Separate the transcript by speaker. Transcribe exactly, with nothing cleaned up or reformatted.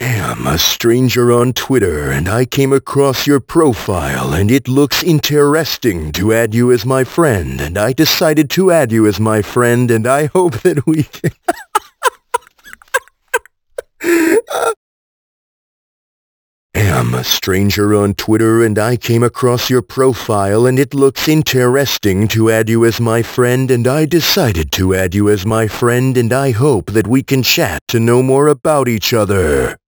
Speaker 1: I'm a stranger on Twitter and I came across your profile and it looks interesting to add you as my friend and I decided to add you as my friend and I hope that we can... I'm a stranger on Twitter and I came across your profile and it looks interesting to add you as my friend and I decided to add you as my friend and I hope that we can chat to know more about each other.